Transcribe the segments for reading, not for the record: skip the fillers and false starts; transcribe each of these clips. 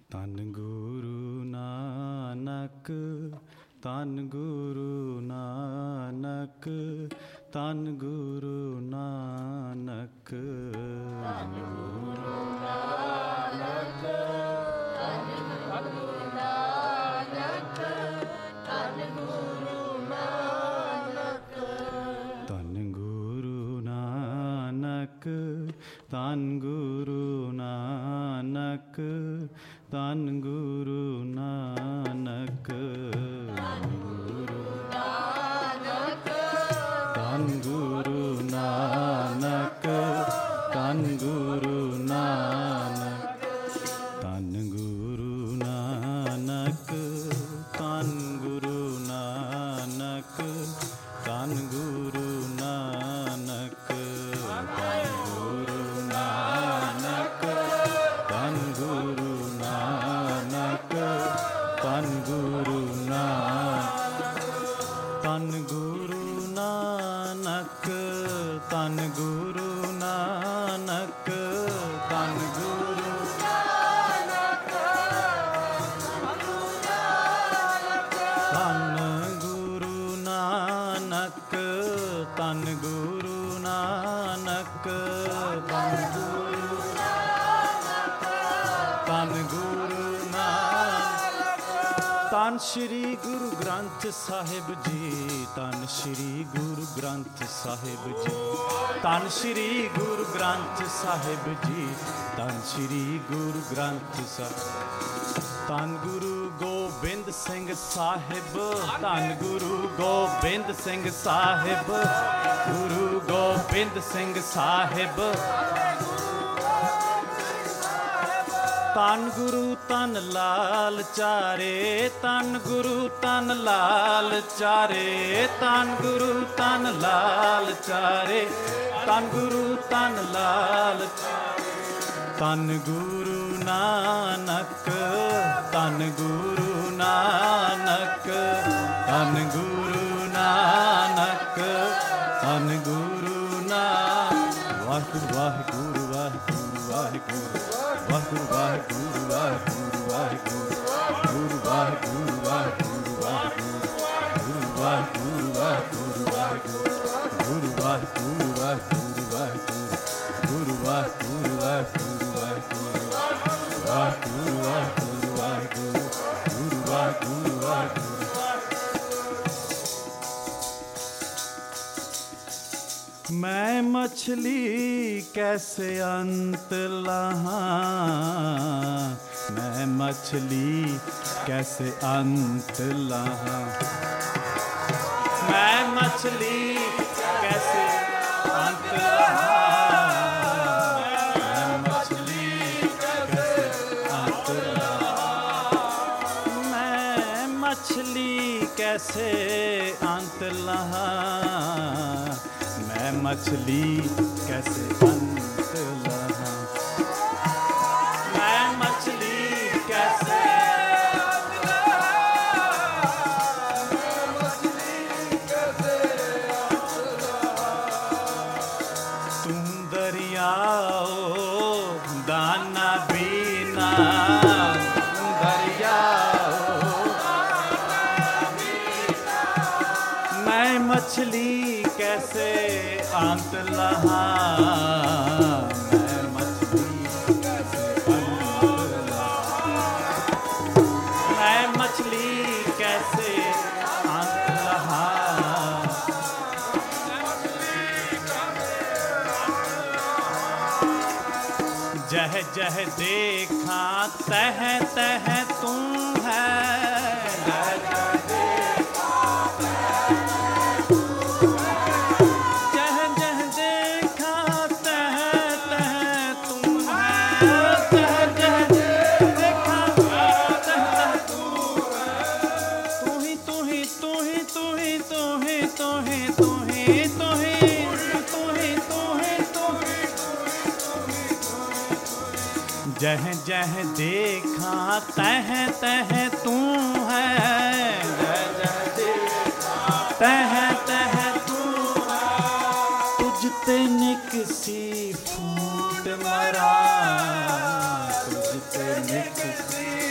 ਧੰਨ ਗੁਰੂ ਨਾਨਕ, ਧੰਨ ਗੁਰੂ ਨਾਨਕ, ਧੰਨ ਗੁਰੂ ਨਾਨਕ। ਧੰਨ ਗੁਰੂ ਨਾਨਕ, ਧੰਨ ਗੁਰੂ ਨਾਨਕ, ਧੰਨ ਗੁਰੂ ਨਾਨਕ। ਧੰਨ ਗੁਰੂ ਨਾਨਕ, ਧੰਨ ਗੁਰੂ ਨਾਨਕ, ਧੰਨ ਗੁਰੂ ਨਾਨਕ। ਧੰਨ ਗੁਰੂ ਨਾਨਕ, ਧੰਨ ਗੁਰੂ ਨਾਨਕ, ਧੰਨ ਗੁਰੂ ਨਾਨਕ, ਧੰਨ ਗੁਰੂ ਨਾਨਕ, ਧੰਨ ਗੁਰੂ ਨਾਨਕ। ਧੰਨ ਗੁਰੂ ਨਾਨਕ, ਧੰਨ ਗੁਰੂ ਨਾਨਕ, ਧੰਨ ਗੁਰੂ ਨਾਨਕ। ਧੰਨ ਗੁਰੂ ਨਾਨਕ, ਧੰਨ ਗੁਰੂ ਨਾਨਕ, ਧੰਨ ਗੁਰੂ ਨਾਨਕ, ਧੰਨ ਗੁਰੂ ਨਾਨਕ, ਧੰਨ ਗੁਰੂ ਨਾਨਕ, ਧੰਨ ਗੁਰੂ ਨਾਨਕ, ਧੰਨ ਗੁਰੂ ਨਾਨਕ। ਧੰਨ ਸ਼੍ਰੀ ਗੁਰੂ ਗ੍ਰੰਥ ਸਾਹਿਬ ਜੀ, ਧੰਨ ਸ਼੍ਰੀ ਗੁਰੂ ਗ੍ਰੰਥ ਸਾਹਿਬ ਜੀ, ਧੰਨ ਸ਼੍ਰੀ ਗੁਰੂ ਗ੍ਰੰਥ ਸਾਹਿਬ ਜੀ, ਧੰਨ ਸ਼੍ਰੀ ਗੁਰੂ ਗ੍ਰੰਥ ਸਾਹਿਬ। ਧੰਨ ਗੁਰੂ ਗੋਬਿੰਦ ਸਿੰਘ ਸਾਹਿਬ, ਧੰਨ ਗੁਰੂ ਗੋਬਿੰਦ ਸਿੰਘ ਸਾਹਿਬ, ਗੁਰੂ ਗੋਬਿੰਦ ਸਿੰਘ ਸਾਹਿਬ। ਧੰਨ ਗੁਰੂ ਧੰਨ ਲਾਲ ਚਾਰੇ, ਧੰਨ ਗੁਰੂ ਧੰਨ ਲਾਲ ਚਾਰੇ, ਧੰਨ ਗੁਰੂ ਧੰਨ ਲਾਲ ਚਾਰੇ, ਧੰਨ ਗੁਰੂ ਧੰਨ ਲਾਲ ਚਾਰੇ। ਧੰਨ ਗੁਰੂ ਨਾਨਕ, ਧੰਨ ਗੁਰੂ ਨਾਨਕ, ਧੰਨ ਗੁਰੂ ਨਾਨਕ, ਧੰਨ ਗੁਰੂ ਨਾਨਕ। ਵਾਹਿਗੁਰੂ ਵਾਹਿਗੁਰੂ ਵਾਹਿਗੁਰੂ ਵਾਹਿਗੁਰੂ ਵਾਹਿਗੁਰੂ ਵਾਹਿਗੁਰੂ ਵਾਹਿਗੁਰੂ ਵਾਹਿਗੁਰੂ ਗੁਰੂ ਵਾਹਿਗੁਰੂ ਵਾਹਿਗੁਰੂ ਵਾਹਿਗੁਰੂ ਗੁਰੂ ਵਾਹਿਗੁਰੂ ਵਾਹਿਗੁਰੂ ਵਾਹਿਗੁਰੂ ਗੁਰੂ ਵਾਹਿਗੁਰੂ ਵਾਹਿਗੁਰੂ ਵਾਹਿਗੁਰੂ ਗੁਰੂ ਵਾਹਿਗੁਰੂ ਵਾਹਿਗੁਰੂ ਵਾਹਿਗੁਰੂ ਵਾਹਿਗੁਰੂ ਵਾਹਿਗੁਰੂ ਵਾਹਿਗੁਰੂ ਗੁਰੂ ਵਾਹਿਗੁਰੂ ਵਾਹਿਗੁਰੂ। मैं मछली कैसे अंत लाहां, मैं मछली कैसे अंत लाहां, मैं मछली कैसे अंत लाहां, मैं मछली कैसे अंत लाहां, मैं मछली कैसे अंत लाहां, मैं मछली कैसे अंत लाहां, मैं मछली कैसे अंत लाहां, मैं मछली कैसे अंत लाहां। तुम दरियाओ दाना बीना, तुम दरियाओ दाना बीना, मैं मछली कैसे अंत लाहां, मैं मछली कैसे अंत लाहां, मैं मछली कैसे अंत लाहां। जह जह देखा तह तह तुम है, जह जह देखा जह जह देखा तह तह तू है, जह जह देखा तह तह तू है, तुझ ते निकसी फूट मरा, तुझ ते निकसी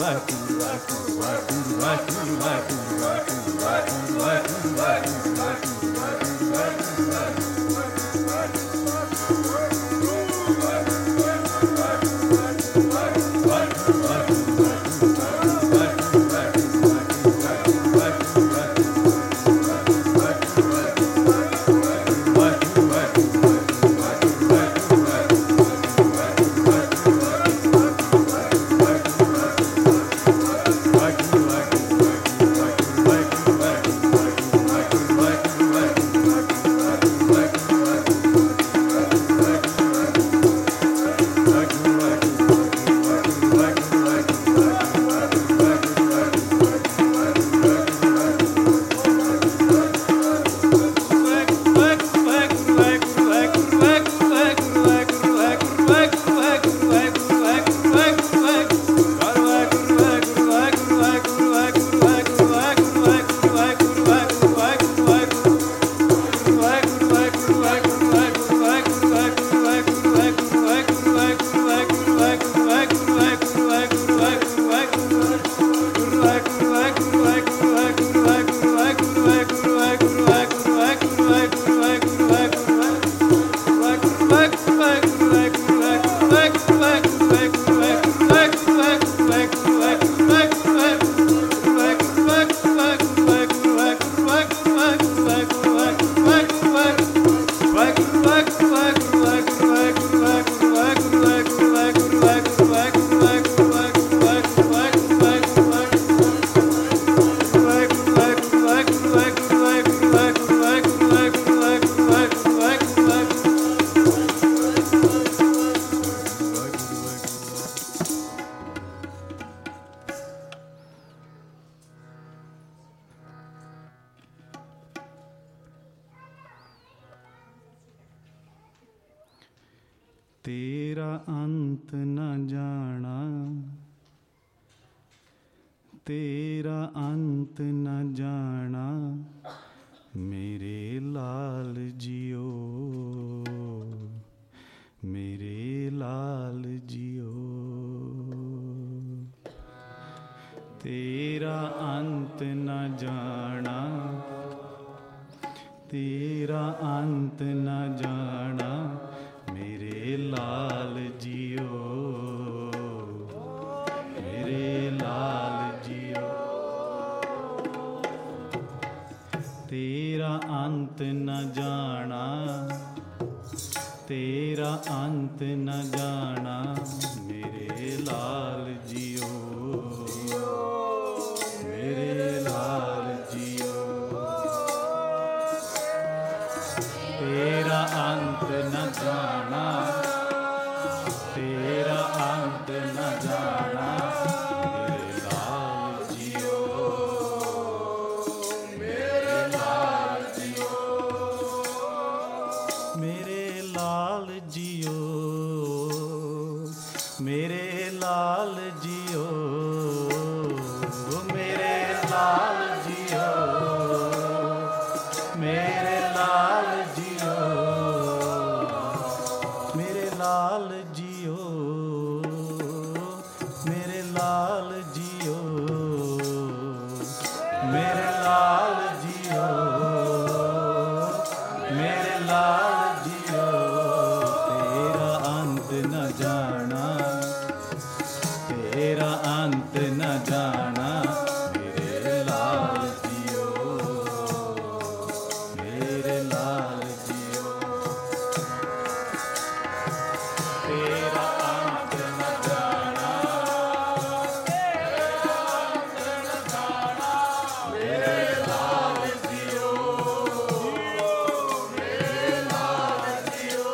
तेरा अंत न जाना, तेरा अंत न जाना, मेरे लाल जियो, मेरे लाल जियो। तेरा अंत न जाना, तेरा अंत न जाना, मेरे लाल जियो, मेरे लाल जियो। तेरा अंत न जाना, तेरा अंत न जाना, मेरे लाल जियो, मेरे लाल जियो। तेरा अंत न जाना, तेरा अंत न जाना, मेरे लाल जियो, मेरे लाल जियो, मेरे लाल जियो, मेरे लाल जियो, मेरे लाल जियो, मेरे लाल जियो, मेरे लाल जियो, मेरे लाल जियो, मेरे लाल जियो, मेरे लाल जियो। तेरा अंत न जाना, तेरा अंत न जाना, मेरे लाल जियो, मेरे लाल जियो। तेरा अंत न जाना, तेरा अंत न जाना, मेरे लाल जियो, मेरे लाल जियो।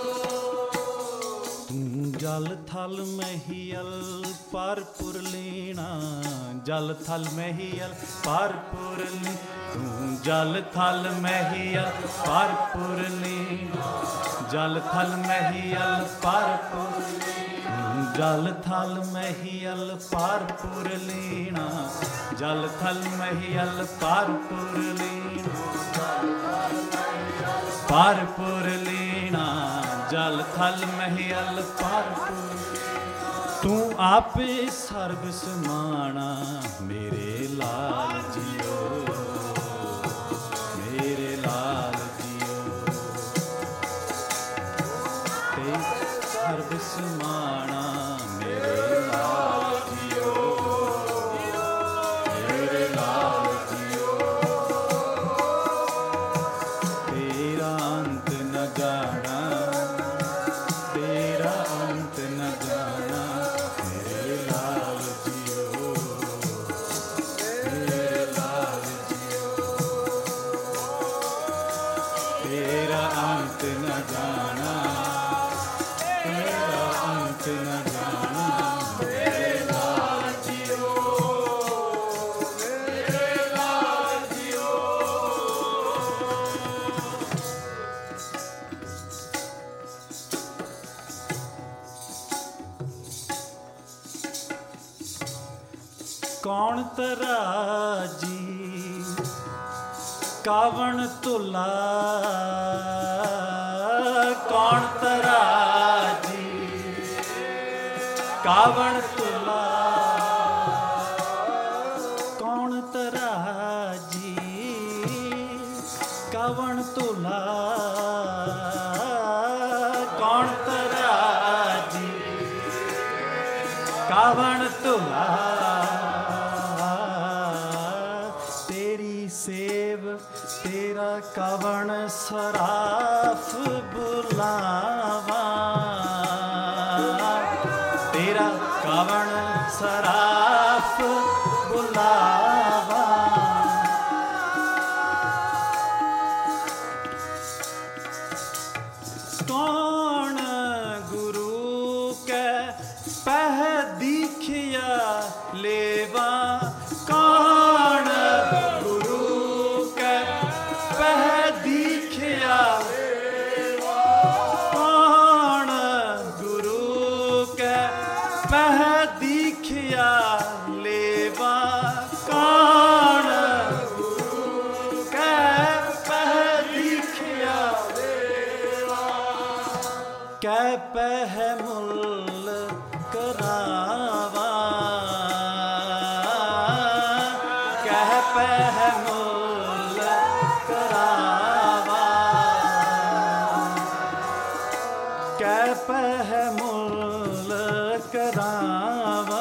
तू जल थल महियल पर पुरलीना, जल थल महियल पर पुरली, तू जल थल महियल पर पुरलीना, जल थल महियल पर पुरलीना, जल थल महियल पर पुरलीना, जल थल महियल पर पुरलीना, पर पुरलीना, जल थल महियल पर पुरलीना। ਤੂੰ ਆਪੇ ਸਰਬ ਸਮਾਣਾ ਮੇਰੇ ਲਾਲ ਜੀਓ, ਮੇਰੇ ਲਾਲ ਜੀਓ। ਤੇ ਸਰਬ ਸਮਾਣਾ ਮੇਰੇ ਲਾਲ ਜੀਓ, ਮੇਰੇ ਲਾਲ ਜੀਓ। ਤੇਰਾ ਅੰਤ ਨ ਜਾਣਾ, ਤੇਰਾ ਅੰਤ ਨ ਜਾਣਾ ਮੇਰੇ ਲਾਲ ਜੀਓ, ਮੇਰੇ ਲਾਲ ਜੀਓ। ਤੇਰਾ ਅੰਤ ਨ ਜਾਣਾ, ਤੇਰਾ ਅੰਤ ਨ ਜਾਣਾ ਮੇਰੇ ਲਾਲ ਜੀਓ, ਮੇਰੇ ਲਾਲ ਜੀਓ। ਕੌਣ ਤਰਾਜੀ ਕਾਵਣ ਤੁਲਾ, ਕੌਣ ਤਰਾਜੀ ਕਾਵਣ ਤੁਲਾ, ਕੌਣ ਤਰਾਜੀ ਕਾਵਣ ਤੁਲਾ, ਕੌਣ ਤਰਾਜੀ ਕਾਵਣ ਤੁਲਾ। ਤੇਰੀ ਸੇਵ ਤੇਰਾ ਕਵਣ ਸਰਾਫ ਬੁਲਾਵਾ, ਤੇਰਾ ਕਵਣ ਸਰਾਫ ਬੁਲਾਵਾ। ਕੌਣ ਗੁਰੂ ਕੈ ਪਹਿ ਦੀਖਿਆ ਲੇਵਾ, ਕੌਣ ਗੁਰੂ ਕੈ ਪਹਿ ਦੀਖਿਆ ਲੇਵਾ, ਕੌਣ ਗੁਰੂ ਕੈ ਪਹਿ ਦੀਖਿਆ ਲੇਵਾ, ਕੌਣ ਗੁਰੂ ਕੈ ਪਹਿ ਦੀਖਿਆ ਲੇਵਾ। ਕੈ ਪਹਿ ਮੁੱਲ ਕਰਾਵਾ, ਕਹਿ ਪਹਿ ਮੁੱਲ ਕਰਾਵਾ, ਕਹਿ ਪਹਿ ਮੁੱਲ ਕਰਾਵਾ,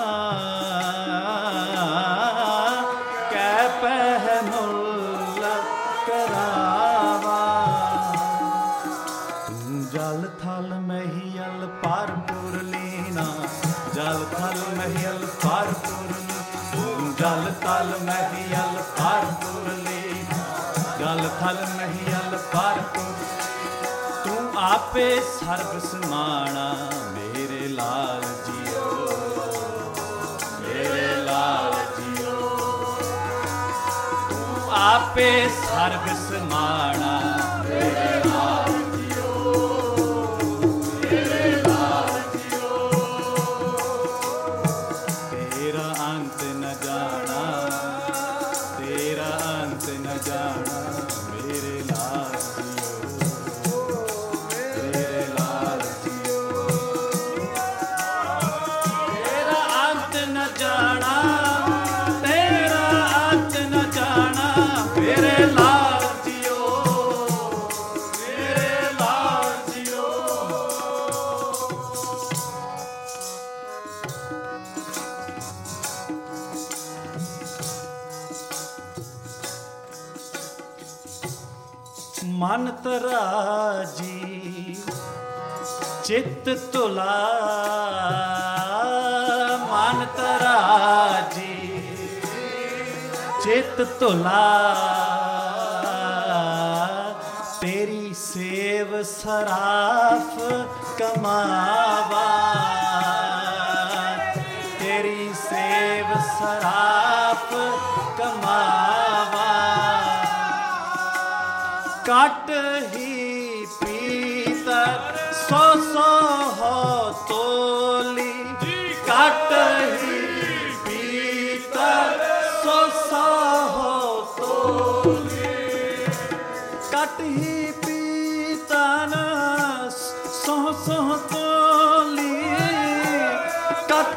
ਕਹਿ ਪਹਿ ਮੁੱਲ ਕਰਾਵਾ। ਤੂੰ ਜਲ ਥਲ ਮਹੀਅਲ ਭਰਪੂਰ ਲੀਨਾ, ਜਲ ਥਲ ਮਹੀਅਲ ਭਰਪੂਰ, ਤੂੰ ਜਲ ਥਲ ਮਹੀਅਲ ਭਰਪੂਰ ਲੀਨਾ, ਜਲ ਥਲ ਮਹੀਅਲ ਭਰਪੂਰ। ਤੂੰ ਆਪੇ ਸਰਬ ਸਮਾਣਾ ਮੇਰੇ ਲਾਲ ਜੀਓ, ਮੇਰੇ ਲਾਲ ਜੀਓ। ਤੂੰ ਆਪੇ ਸਰਬ ਸਮਾਣਾ ਮੇਰੇ ਲਾਲ ਜੀਓ, ਮੇਰੇ ਲਾਲ ਜੀਓ। ਤੇਰਾ ਅੰਤ ਨ ਜਾਣਾ, ਤੇਰਾ ਅੰਤ ਨ ਜਾਣਾ ਮੇਰੇ ਲਾਲ ਜੀਓ, ਮੇਰੇ ਲਾਲ ਜੀਓ। ਤੇਰਾ ਅੰਤ ਨ ਜਾਣਾ, ਤੇਰਾ ਅੰਤ ਨ ਜਾਣਾ ਮੇਰੇ ਲਾਲ ਜੀਓ, ਮੇਰੇ ਲਾਲ ਜੀਓ। ਮਨ ਤਰਾਜੀ ਚਿੱਤ ਤੁਲਾ, ਮਨ ਤਰਾਜੀ ਚਿੱਤ ਤੁਲਾ। ਤੇਰੀ ਸੇਵ ਸਰਾਫ ਕਮਾਵਾ, ਤੇਰੀ ਸੇਵ ਸਰਾਫ ਕਮਾਵਾ। ਕੱਟ ਹੀ ਪੀਤਰ ਸੋ ਸੋ ਹੋ ਤੋਲੀ, ਕੱਟ ਹੀ ਪੀਤਰ ਸੋ ਸੋ ਹੋ ਤੋਲੀ, ਕੱਟ ਹੀ ਪੀਤਨ ਸੋ ਸੋ ਤੋਲੀ, ਕੱਟ